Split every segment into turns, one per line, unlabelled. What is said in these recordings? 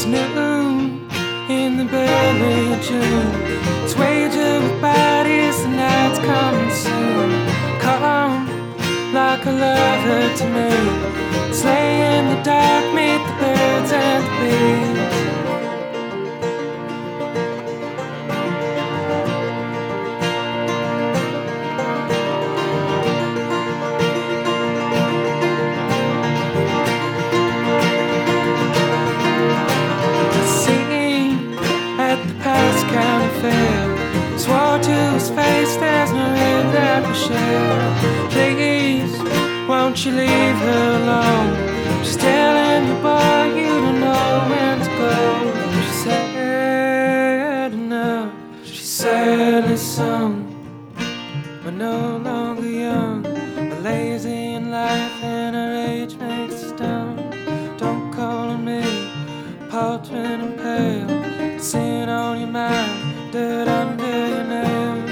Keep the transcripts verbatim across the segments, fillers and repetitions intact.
It's noon in the early June. It's wager with bodies, the night's coming soon. Come like a lover to me. It's lay in the dark, meet the birds and the bees. Swore to his face, there's no way that we share. Please, won't you leave her alone? She's telling you, boy, you don't know when to go. She said enough, she sadly sung. We're no longer young, we're lazy in life, and our age makes us dumb. Don't call on me, paltering and pale, sin on your mind, dirt under your nails.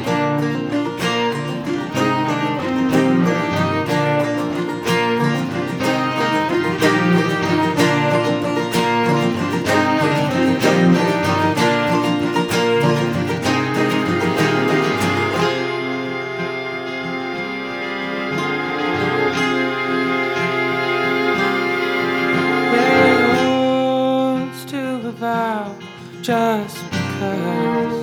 They used to vow just because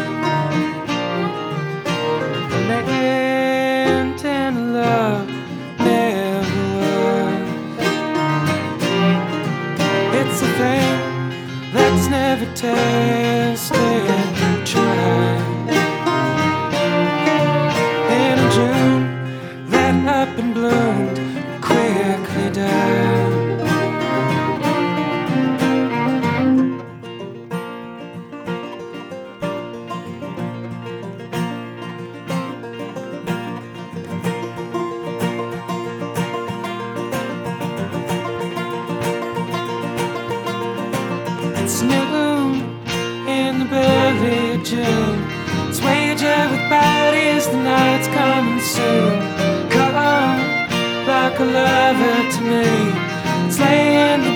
the meant in love never was. It's a thing that's never tested and tried. In a June that up and bloomed quickly died. It's noon in the early June. It's wager with bodies, the night's coming soon. Come like a lover to me. It's laying the